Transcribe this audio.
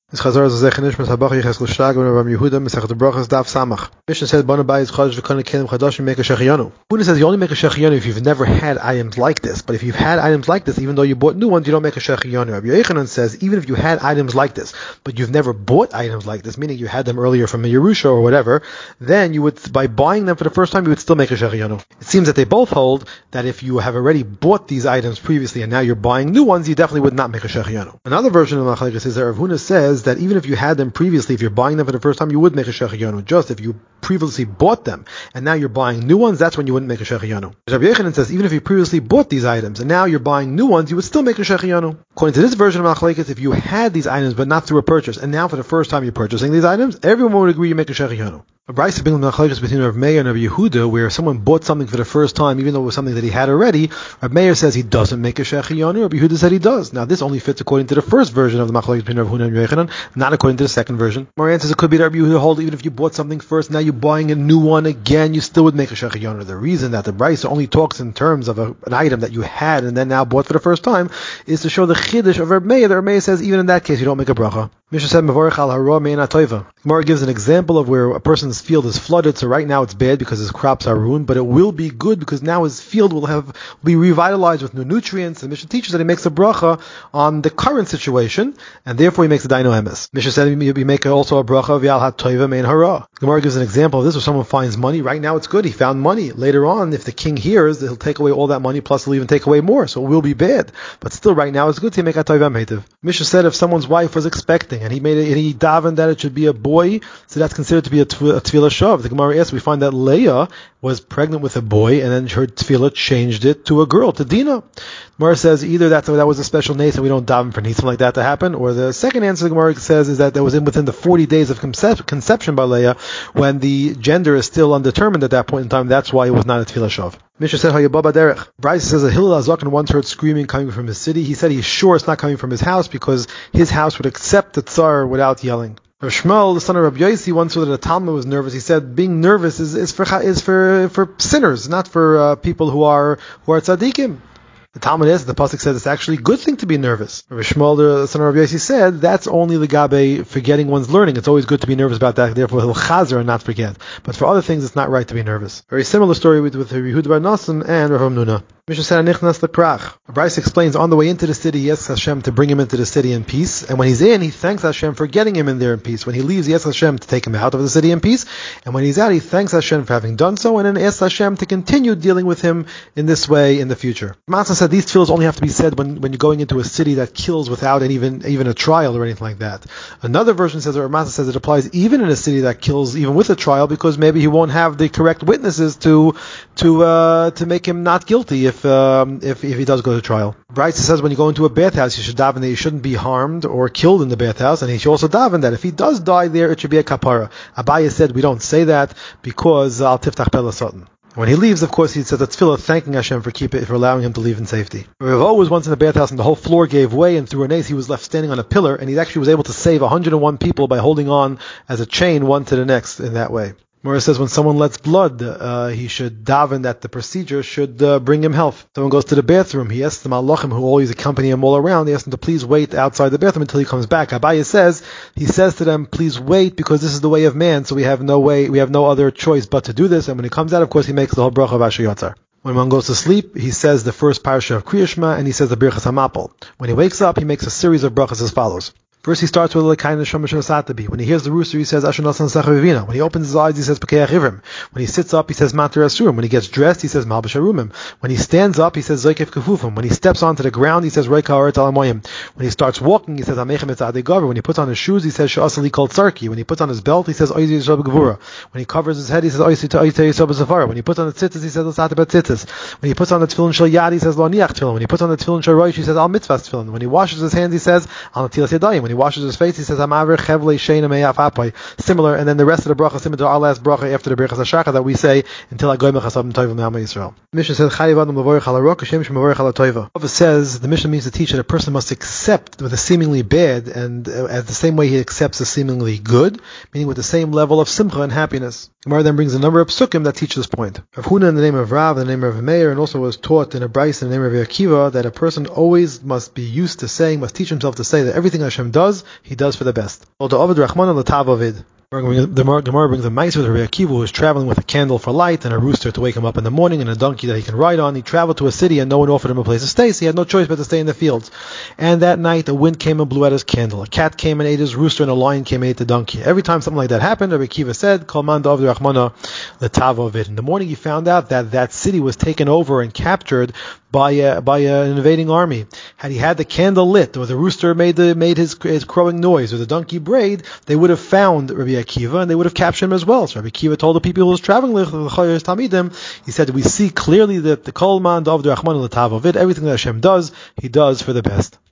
It's Chazar Zechenish Meshabach Yecheskel Shlag and Rabbi Yehuda Mesachet Brachas Daf Samach. Mishnah said Bana Bayis Chodesh V'Kana Kelim Chadash make a Shechianu. Yehuda says you only make a Shechianu if you've never had items like this. But if you've had items like this, even though you bought new ones, you don't make a Shechianu. Rabbi Yochanan says even if you had items like this, but you've never bought items like this, meaning you had them earlier from a Yerusha or whatever, then you would, by buying them for the first time, you would still make a Shechianu. It seems that they both hold that if you have already bought these items previously and now you're buying new ones, you definitely would not make a Shechianu. Another version of Machlekes is that Rav Huna says that even if you had them previously, if you're buying them for the first time, you would make a Shechianu. Just if you previously bought them and now you're buying new ones, that's when you wouldn't make a Shechianu. Rabbi Yochanan says even if you previously bought these items and now you're buying new ones, you would still make a Shechianu. According to this version of Machlekes, if you had these items but not through a purchase, and now for the first time you're purchasing these items, everyone would agree you make a Shechianu. A brayso brings Machlekes between Rav Meir and Rabbi Yehuda, where someone bought something for the first time, even though it was something that he had already. Rav Meir says he doesn't make a Shechianu. Rabbi Yehuda said he does. Now this only fits according to the first version of the Machlekes between Rav Huna and Yochanan, not according to the second version. Marian says it could be that Rabbi Yehuda hold even if you bought something first, now you're buying a new one again, you still would make a Shechianu. The reason that the brayso only talks in terms of an item that you had and then now bought for the first time is to show the chiddush of Rav Meir. That Rav Meir says even in that case you don't make a bracha. Mishnah said Mevorach al hara me'ena toiva. Gemara gives an example of where a person's field is flooded, so right now it's bad because his crops are ruined, but it will be good because now his field will be revitalized with new nutrients. And Mishnah teaches that he makes a bracha on the current situation, and therefore he makes a daino emes. Mishnah said we make also a bracha v'al ha toiva me'en hara. Gemara gives an example of this where someone finds money. Right now it's good, he found money. Later on, if the king hears, he'll take away all that money, plus he'll even take away more, so it will be bad. But still, right now it's good to make a toiva me'etiv. Mishnah said if someone's wife was expecting and he davened that it should be a boy, so that's considered to be a tefillah shav. The Gemara asks, we find that Leah was pregnant with a boy, and then her tefillah changed it to a girl, to Dinah. Gemara says either that was a special nace and we don't daven for something like that to happen, or the second answer the Gemara says is that was within the 40 days of conception by Leah, when the gender is still undetermined at that point in time. That's why it was not a tefillah shav. Mishnah said, Hayababa Derech. Bryce says that Hillel HaZaken once heard screaming coming from his city. He said he's sure it's not coming from his house because his house would accept the tsar without yelling. Rav Shmuel, the son of Rabbi Yossi, once saw that a Talmud was nervous. He said being nervous is for sinners, not for people who are tzaddikim. The Talmud is, the pasuk says it's actually a good thing to be nervous. Rav Shmuel, the son of Rabbi Yossi, said that's only the gabe forgetting one's learning. It's always good to be nervous about that, therefore he'll chazer and not forget. But for other things, it's not right to be nervous. Very similar story with Yehuda bar Nasim and Rav Hamnuna. Mishnah said, "Anichnas lekrach." Bryce explains on the way into the city, he asks Hashem to bring him into the city in peace, and when he's in, he thanks Hashem for getting him in there in peace. When he leaves, he asks Hashem to take him out of the city in peace, and when he's out, he thanks Hashem for having done so, and then asks Hashem to continue dealing with him in this way in the future. Matzah said these tefillos only have to be said when you're going into a city that kills without even a trial or anything like that. Another version says, or Matzah says it applies even in a city that kills even with a trial, because maybe he won't have the correct witnesses to make him not guilty if he does go to trial. Bryce says when you go into a bathhouse, you should daven that you shouldn't be harmed or killed in the bathhouse, and he should also daven that if he does die there, it should be a kapara. Abaye said we don't say that because al tiftach pela satan. When he leaves, of course, he says a tefillah thanking Hashem for allowing him to leave in safety. Ravo was once in a bathhouse and the whole floor gave way, and through a nace he was left standing on a pillar, and he actually was able to save 101 people by holding on as a chain one to the next in that way. Mora says when someone lets blood, he should daven that the procedure should bring him health. Someone goes to the bathroom, he asks the malachim who always accompany him all around, he asks them to please wait outside the bathroom until he comes back. Abaye says, he says to them, please wait because this is the way of man, so we have no other choice but to do this. And when he comes out, of course, he makes the whole bracha of Asher Yatzar. When one goes to sleep, he says the first parasha of Kriya Shema, and he says the Birchas HaMapel. When he wakes up, he makes a series of brachas as follows. First, he starts with L'kain Neshama Satabi. When he hears the rooster, he says Asher Nasan Sachavivina. When he opens his eyes, he says Pekeach Ivrim. When he sits up, he says Mater Asurim. When he gets dressed, he says Malbish Arumim. When he stands up, he says Zoykef Kefufim. When he steps onto the ground, he says Reika Oret Alamoyim. When he starts walking, he says Amechem Etzadei Gaver. When he puts on his shoes, he says Sha'asali Kol Tzarki. When he puts on his belt, he says Oizi Yisrael Gevura. When he covers his head, he says Oizi Yisrael B'Safara. When he puts on the tzitzis, he says L'Sata Bet Tzitzis. When he puts on the tefillin Shel Yad, he says Lo Niach Tefillin. When he puts on the tefillin Shel Roish, he says Al Mitzvah Tefillin. When he washes his hands, he says Al Natilas Yadayim. When he washes his face, he says Amaver Chevle Sheina Meyaf Apai. Similar, and then the rest of the bracha similar to our last bracha after the Birchas HaShacha that we say until Agoy Mechasabim Tovim Me'amay Yisrael. The Mishnah says Chayiv Adam Levorich Al Harok Hashem Shmevorich Al Toiva. It says the Mishnah means to teach that a person must accept with a seemingly bad and as the same way he accepts the seemingly good, meaning with the same level of simcha and happiness. Gemara then brings a number of psukim that teach this point. Rav Huna in the name of Rav, in the name of Meir, and also was taught in a brayso in the name of Akiva that a person always must be used to saying, must teach himself to say that everything Hashem does, He does for the best. The Gemara brings a mice with Rabbi Akiva who was traveling with a candle for light and a rooster to wake him up in the morning and a donkey that he can ride on. He traveled to a city and no one offered him a place to stay, so he had no choice but to stay in the fields. And that night a wind came and blew out his candle. A cat came and ate his rooster and a lion came and ate the donkey. Every time something like that happened, Rabbi Akiva said, Kol man da'avdu Rachmana l'tavo of it. In the morning he found out that that city was taken over and captured by an invading army. Had he had the candle lit, or the rooster made his crowing noise, or the donkey brayed, they would have found Rabbi Akiva and they would have captured him as well. So Rabbi Akiva told the people who was traveling with Tamidim, he said, we see clearly that the Kol man da'avdu Rachmana l'tavo of it, everything that Hashem does, He does for the best.